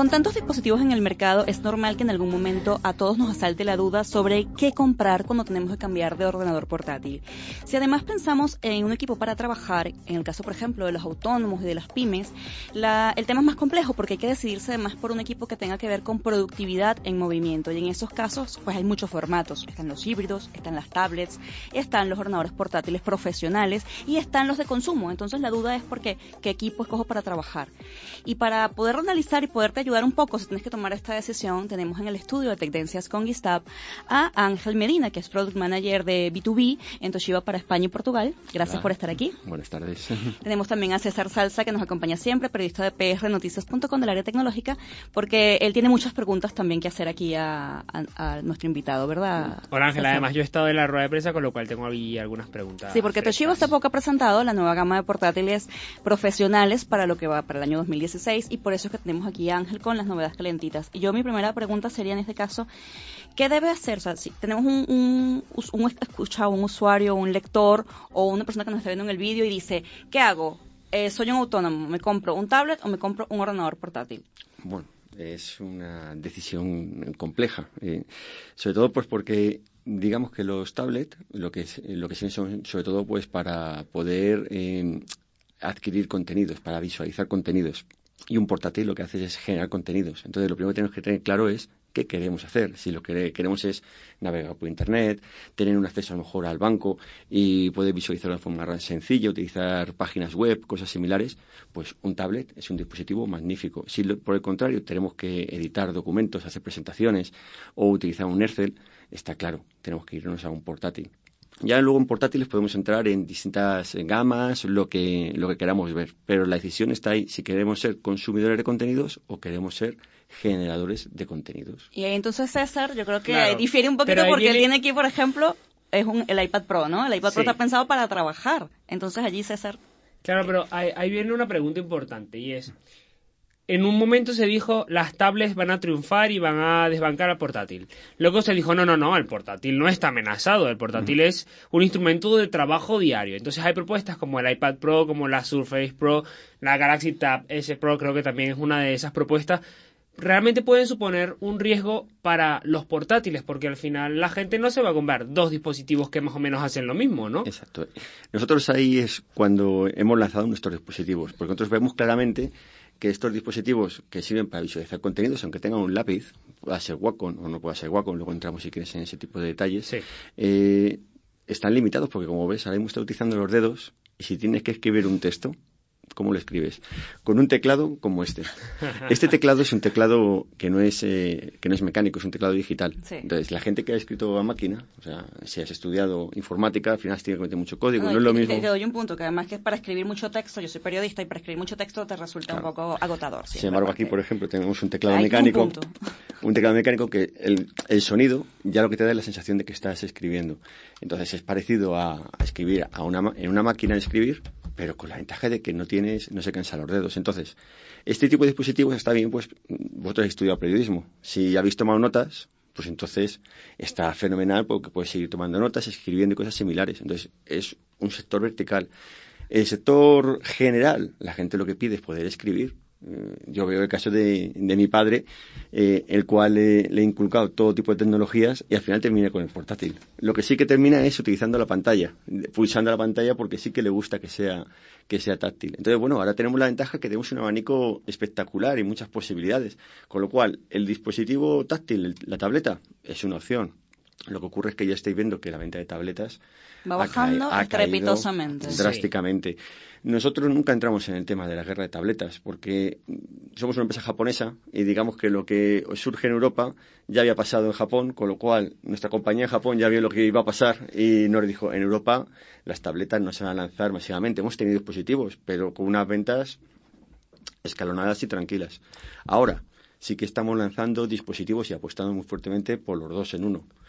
Con tantos dispositivos en el mercado, es normal que en algún momento a todos nos asalte la duda sobre qué comprar cuando tenemos que cambiar de ordenador portátil. Si además pensamos en un equipo para trabajar, en el caso, por ejemplo, de los autónomos y de las pymes, el tema es más complejo porque hay que decidirse además por un equipo que tenga que ver con productividad en movimiento. Y en esos casos, pues hay muchos formatos. Están los híbridos, están las tablets, están los ordenadores portátiles profesionales y están los de consumo. Entonces la duda es porque qué equipo escojo para trabajar. Y para poder analizar y poderte ayudar un poco si tienes que tomar esta decisión, tenemos en el estudio de Tendencias con Guistab a Ángel Medina, que es Product Manager de B2B en Toshiba para España y Portugal. Gracias por estar aquí. Buenas tardes. Tenemos también a César Salsa, que nos acompaña siempre, periodista de prnoticias.com del área tecnológica, porque él tiene muchas preguntas también que hacer aquí a nuestro invitado, ¿verdad? Hola Ángela, además yo he estado en la rueda de prensa, con lo cual tengo ahí algunas preguntas. Sí, porque Toshiba hace poco ha presentado la nueva gama de portátiles profesionales para lo que va para el año 2016 y por eso es que tenemos aquí a Ángel con las novedades calentitas. Y yo mi primera pregunta sería en este caso, ¿qué debe hacer? O sea, si tenemos un usuario, un lector o una persona que nos está viendo en el vídeo y dice, ¿qué hago? Soy un autónomo, ¿me compro un tablet o me compro un ordenador portátil? Bueno, es una decisión compleja, sobre todo pues porque digamos que los tablets lo que sirven son sobre todo pues para poder adquirir contenidos, para visualizar contenidos. Y un portátil lo que hace es generar contenidos. Entonces, lo primero que tenemos que tener claro es qué queremos hacer. Si lo que queremos es navegar por Internet, tener un acceso a lo mejor al banco y poder visualizar de una forma sencilla, utilizar páginas web, cosas similares, pues un tablet es un dispositivo magnífico. Si por el contrario tenemos que editar documentos, hacer presentaciones o utilizar un Excel, está claro, tenemos que irnos a un portátil. Ya luego en portátiles podemos entrar en distintas gamas, lo que queramos ver, pero la decisión está ahí, si queremos ser consumidores de contenidos o queremos ser generadores de contenidos. Y ahí entonces César, yo creo que Claro, difiere un poquito porque él tiene aquí, por ejemplo, el iPad Pro, ¿no? El iPad Pro está pensado para trabajar, entonces allí César... Claro, pero ahí viene una pregunta importante y es... En un momento se dijo, las tablets van a triunfar y van a desbancar al portátil. Luego se dijo, no, el portátil no está amenazado, el portátil es un instrumento de trabajo diario. Entonces hay propuestas como el iPad Pro, como la Surface Pro, la Galaxy Tab S Pro, creo que también es una de esas propuestas. Realmente pueden suponer un riesgo para los portátiles, porque al final la gente no se va a comprar dos dispositivos que más o menos hacen lo mismo, ¿no? Exacto. Nosotros ahí es cuando hemos lanzado nuestros dispositivos, porque nosotros vemos claramente que estos dispositivos que sirven para visualizar contenidos, aunque tengan un lápiz, pueda ser Wacom o no pueda ser Wacom, luego entramos si quieres en ese tipo de detalles, sí. Están limitados porque, como ves, ahora mismo está utilizando los dedos y si tienes que escribir un texto, ¿cómo lo escribes? Con un teclado como este. Este teclado es un teclado que no es mecánico, es un teclado digital. Sí. Entonces, la gente que ha escrito a máquina, o sea, si has estudiado informática, al final tiene que meter mucho código, no es lo mismo. Te doy un punto, que además que es para escribir mucho texto, yo soy periodista y para escribir mucho texto te resulta un poco agotador. Sin embargo, aquí, por ejemplo, tenemos un teclado mecánico. Un teclado mecánico que el sonido ya lo que te da es la sensación de que estás escribiendo. Entonces, es parecido a escribir en una máquina de escribir, pero con la ventaja de que no se cansan los dedos. Entonces, este tipo de dispositivos está bien, pues vosotros habéis estudiado periodismo. Si habéis tomado notas, pues entonces está fenomenal porque puedes seguir tomando notas, escribiendo y cosas similares. Entonces, es un sector vertical. El sector general, la gente lo que pide es poder escribir. Yo veo el caso de mi padre, el cual le he inculcado todo tipo de tecnologías y al final termina con el portátil. Lo que sí que termina es utilizando la pantalla, pulsando la pantalla porque sí que le gusta que sea táctil. Entonces, bueno, ahora tenemos la ventaja que tenemos un abanico espectacular y muchas posibilidades, con lo cual el dispositivo táctil, la tableta, es una opción. Lo que ocurre es que ya estáis viendo que la venta de tabletas va bajando estrepitosamente. Drásticamente. Nosotros nunca entramos en el tema de la guerra de tabletas porque somos una empresa japonesa y digamos que lo que surge en Europa ya había pasado en Japón, con lo cual nuestra compañía en Japón ya vio lo que iba a pasar y nos dijo, en Europa las tabletas no se van a lanzar masivamente. Hemos tenido dispositivos, pero con unas ventas escalonadas y tranquilas. Ahora sí que estamos lanzando dispositivos y apostando muy fuertemente por los dos en uno.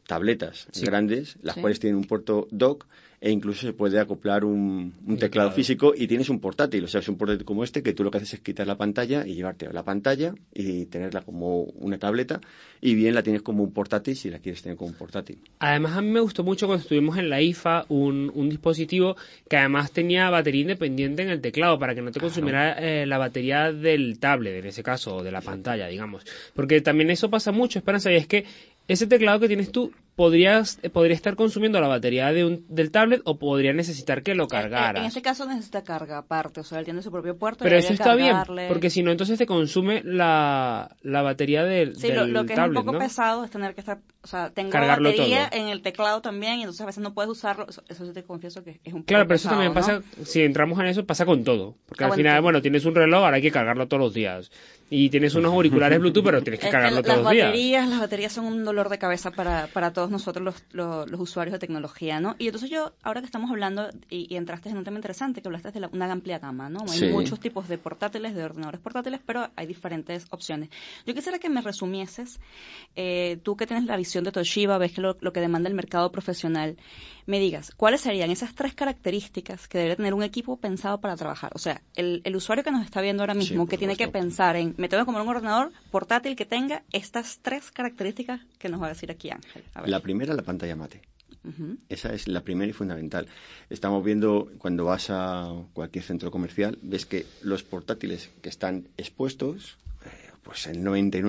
tabletas grandes, las cuales tienen un puerto dock, e incluso se puede acoplar un teclado físico y tienes un portátil. O sea, es un portátil como este que tú lo que haces es quitar la pantalla y llevarte la pantalla y tenerla como una tableta, y bien la tienes como un portátil si la quieres tener como un portátil. Además, a mí me gustó mucho cuando estuvimos en la IFA un dispositivo que además tenía batería independiente en el teclado para que no te consumiera la batería del tablet, en ese caso, o de la pantalla, digamos. Porque también eso pasa mucho, Esperanza, y es que ese teclado que tienes tú podría estar consumiendo la batería del tablet, o podría necesitar que lo cargaras. En este caso necesita carga aparte, o sea, él tiene su propio puerto. Pero eso está bien, porque si no, entonces te consume la batería del tablet. Sí, lo que tablet, es un poco ¿no? pesado es tener que estar, o sea, tengo cargarlo batería todo en el teclado también, y entonces a veces no puedes usarlo. Eso sí te confieso que es un poco Claro, pero pesado, eso también pasa, ¿no? si entramos en eso, pasa con todo. Porque al bueno, final, sí. bueno, tienes un reloj, ahora hay que cargarlo todos los días. Y tienes unos auriculares Bluetooth, pero tienes que cargarlo todos los días. Las baterías son un dolor de cabeza para todos nosotros los usuarios de tecnología, ¿no? Y entonces yo, ahora que estamos hablando, y entraste en un tema interesante, que hablaste de una amplia gama, ¿no? Hay muchos tipos de portátiles, de ordenadores portátiles, pero hay diferentes opciones. Yo quisiera que me resumieses, tú que tienes la visión de Toshiba, ves que lo que demanda el mercado profesional, me digas, ¿cuáles serían esas 3 características que debe tener un equipo pensado para trabajar? O sea, el usuario que nos está viendo ahora mismo, que tiene que pensar en, me tengo que comprar un ordenador portátil que tenga estas 3 características que nos va a decir aquí Ángel. A ver. La primera, la pantalla mate. Esa es la primera y fundamental. Estamos viendo, cuando vas a cualquier centro comercial, ves que los portátiles que están expuestos, pues el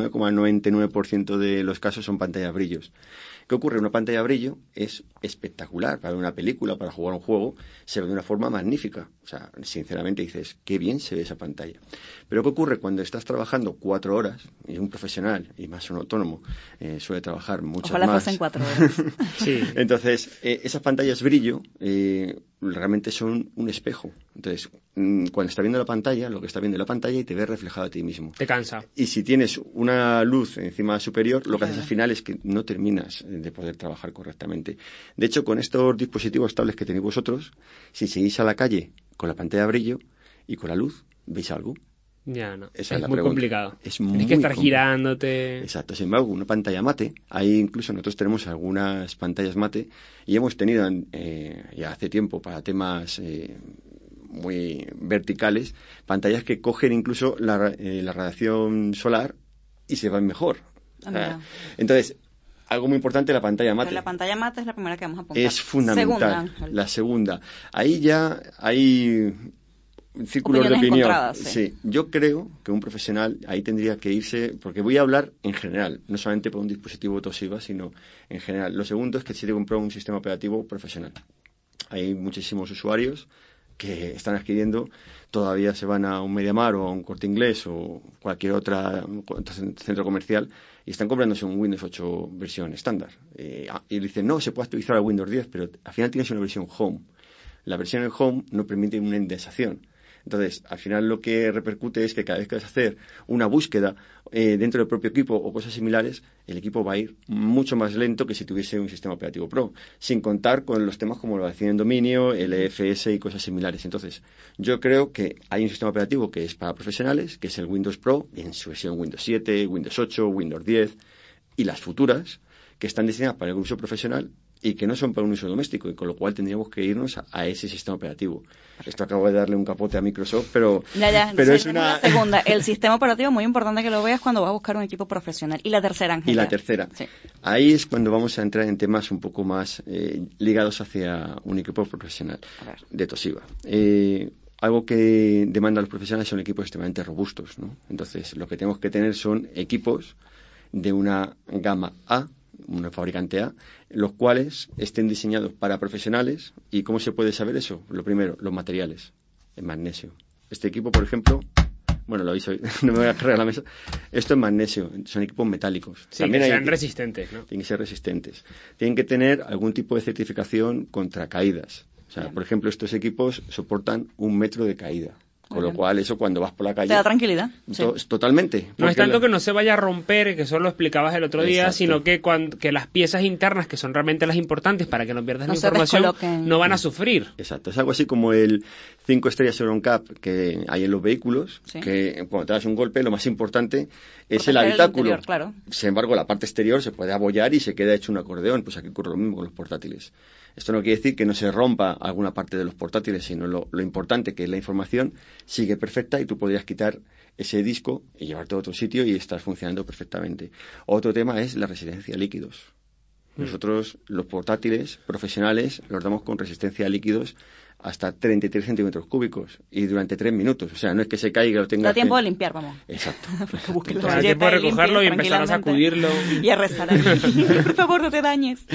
99,99% de los casos son pantallas brillos. ¿Qué ocurre? Una pantalla brillo es espectacular para ver una película, para jugar un juego, se ve de una forma magnífica. O sea, sinceramente dices, qué bien se ve esa pantalla. Pero ¿qué ocurre cuando estás trabajando 4 horas, y un profesional, y más un autónomo, suele trabajar muchas Ojalá más? Ojalá fuesen 4 horas. Sí. Entonces, esas pantallas brillo realmente son un espejo. Entonces, cuando está viendo la pantalla, lo que está viendo en la pantalla, y te ves reflejado a ti mismo. Te cansa. Y si tienes una luz encima superior, lo que haces al final es que no terminas de poder trabajar correctamente. De hecho, con estos dispositivos tablets que tenéis vosotros, si seguís a la calle con la pantalla brillo y con la luz, ¿veis algo? Ya, no. Esa es la muy pregunta. Tienes que estar girándote. Exacto. Sin embargo, una pantalla mate, ahí incluso nosotros tenemos algunas pantallas mate, y hemos tenido ya hace tiempo para temas muy verticales, pantallas que cogen incluso la radiación solar y se van mejor. Entonces, algo muy importante, la pantalla mate. Pero la pantalla mate es la primera que vamos a apuntar. Es fundamental. La segunda. Ahí ya hay círculos de opinión. Sí, yo creo que un profesional ahí tendría que irse, porque voy a hablar en general, no solamente por un dispositivo Toshiba, sino en general. Lo segundo es que se debe comprar un sistema operativo profesional. Hay muchísimos usuarios que están adquiriendo, todavía se van a un MediaMarkt o a un Corte Inglés o cualquier otro centro comercial y están comprándose un Windows 8 versión estándar. Y dicen, no, se puede actualizar a Windows 10, pero al final tienes una versión Home. La versión en Home no permite una indexación. Entonces, al final lo que repercute es que cada vez que vas a hacer una búsqueda dentro del propio equipo o cosas similares, el equipo va a ir mucho más lento que si tuviese un sistema operativo Pro, sin contar con los temas como la validación en dominio, el EFS y cosas similares. Entonces, yo creo que hay un sistema operativo que es para profesionales, que es el Windows Pro, en su versión Windows 7, Windows 8, Windows 10 y las futuras, que están diseñadas para el uso profesional y que no son para un uso doméstico, y con lo cual tendríamos que irnos a ese sistema operativo. Esto acabo de darle un capote a Microsoft, pero es una... La segunda, el sistema operativo, muy importante que lo veas cuando vas a buscar un equipo profesional. Y la tercera, Ángela. Y la tercera. Sí. Ahí es cuando vamos a entrar en temas un poco más ligados hacia un equipo profesional de Toshiba. Algo que demanda a los profesionales son equipos extremadamente robustos, ¿no? Entonces, lo que tenemos que tener son equipos de una gama A, un fabricante A, los cuales estén diseñados para profesionales. ¿Y cómo se puede saber eso? Lo primero, los materiales, el magnesio. Este equipo, por ejemplo, bueno, lo habéis oído, no me voy a cargar la mesa, esto es magnesio, son equipos metálicos. Sí, también que sean resistentes, ¿no? Tienen que ser resistentes. Tienen que tener algún tipo de certificación contra caídas. O sea, por ejemplo, estos equipos soportan 1 metro de caída. Con lo cual, eso cuando vas por la calle... Te da tranquilidad. Sí. Totalmente. No es tanto que no se vaya a romper, que eso lo explicabas el otro día, Exacto. sino que las piezas internas, que son realmente las importantes para que no pierdas la información, no van a sufrir. Exacto. Es algo así como el 5 estrellas Euroncap que hay en los vehículos, que cuando te das un golpe, lo más importante es el habitáculo. Interior, claro. Sin embargo, la parte exterior se puede abollar y se queda hecho un acordeón. Pues aquí ocurre lo mismo con los portátiles. Esto no quiere decir que no se rompa alguna parte de los portátiles, sino lo importante que es la información sigue perfecta y tú podrías quitar ese disco y llevarte a otro sitio y estar funcionando perfectamente. Otro tema es la resistencia a líquidos. Nosotros, los portátiles profesionales, los damos con resistencia a líquidos hasta 33 centímetros cúbicos y durante 3 minutos. O sea, no es que se caiga o tenga... Da tiempo de limpiar, vamos. Exacto. Da tiempo de recogerlo y empezar a sacudirlo. Y a rezar. Por favor, no te dañes.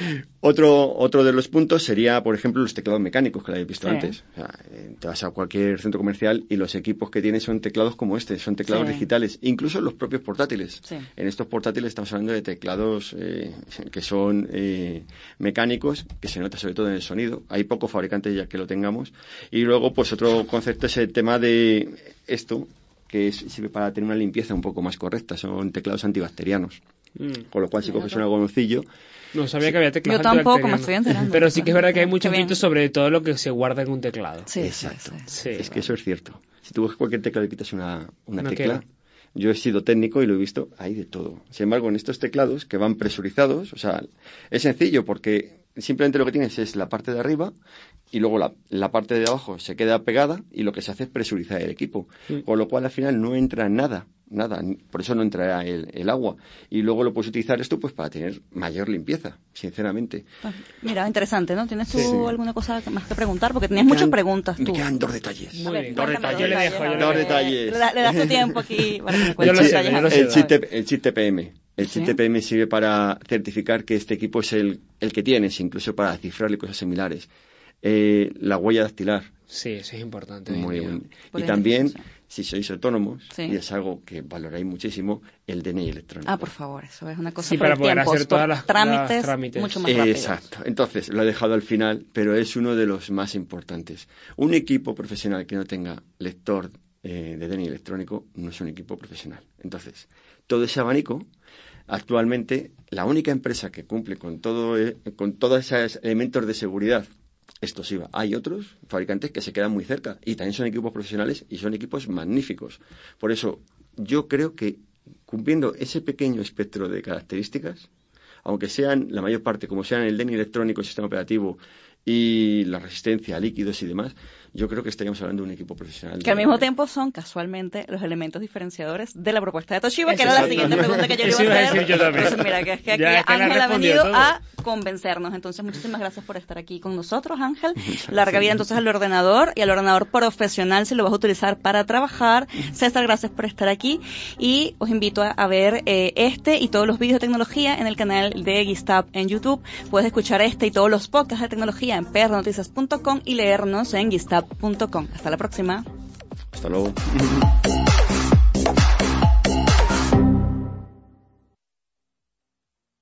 Otro de los puntos sería, por ejemplo, los teclados mecánicos, que lo habéis visto antes. O sea, te vas a cualquier centro comercial y los equipos que tienes son teclados como este, son teclados digitales, incluso los propios portátiles. Sí. En estos portátiles estamos hablando de teclados que son mecánicos, que se nota sobre todo en el sonido. Hay pocos fabricantes ya que lo tengamos. Y luego, pues otro concepto es el tema de esto, que sirve para tener una limpieza un poco más correcta. Son teclados antibacterianos. Con lo cual, si coges un algodoncillo... No sabía que había teclados antibacterianos. Yo tampoco me estoy enterando. Pero sí que es verdad que hay muchos mitos sobre todo lo que se guarda en un teclado. Sí, exacto. Sí, es que eso es cierto. Si tú coges cualquier teclado y quitas una tecla... Yo he sido técnico y lo he visto, hay de todo. Sin embargo, en estos teclados que van presurizados, o sea, es sencillo porque simplemente lo que tienes es la parte de arriba y luego la parte de abajo se queda pegada y lo que se hace es presurizar el equipo. Con lo cual, al final, no entra nada. Por eso no entrará el agua. Y luego lo puedes utilizar esto pues para tener mayor limpieza, sinceramente. Pues mira, interesante, ¿no? ¿Tienes tú alguna cosa más que preguntar? Porque tenías muchas preguntas tú. Me quedan 2 detalles. Muy bien, 2 detalles. Yo le dejo. 2 detalles. Le das tu tiempo aquí. El chip TPM. El chip TPM sirve para certificar que este equipo es el que tienes, incluso para cifrarle cosas similares. La huella dactilar. Sí, eso es importante. Muy bien. Y también, si sois autónomos, y es algo que valoráis muchísimo, el DNI electrónico. Por favor, eso es una cosa sí, para poder hacer todas las trámites mucho más rápido. Exacto. Entonces, lo he dejado al final, pero es uno de los más importantes. Un equipo profesional que no tenga lector de DNI electrónico no es un equipo profesional. Entonces, todo ese abanico, actualmente, la única empresa que cumple con todos esos elementos de seguridad explosiva. Hay otros fabricantes que se quedan muy cerca y también son equipos profesionales y son equipos magníficos. Por eso, yo creo que cumpliendo ese pequeño espectro de características, aunque sean la mayor parte, como sean el DNI electrónico, el sistema operativo y la resistencia a líquidos y demás, yo creo que estaríamos hablando de un equipo profesional. Que al mismo tiempo son casualmente los elementos diferenciadores de la propuesta de Toshiba, que era la siguiente pregunta que yo le iba a hacer. Entonces, mira, que es que aquí Ángel ha venido a convencernos. Entonces, muchísimas gracias por estar aquí con nosotros, Ángel. Larga vida entonces al ordenador y al ordenador profesional si lo vas a utilizar para trabajar. César, gracias por estar aquí y os invito a ver este y todos los vídeos de tecnología en el canal de Gistap en YouTube. Puedes escuchar este y todos los podcasts de tecnología en prnoticias.com y leernos en gistap.com. Hasta la próxima. Hasta luego.